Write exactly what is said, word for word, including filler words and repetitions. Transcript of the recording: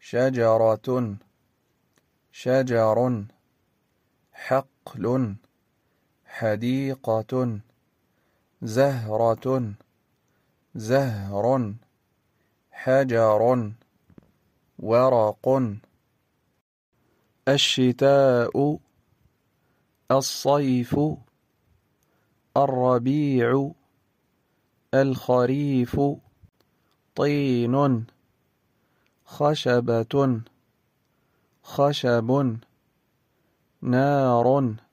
شجرة شجر حقل حديقة زهرة زهر حجر ورق الشتاء الصيف الربيع الخريف طين خشبة خشب نار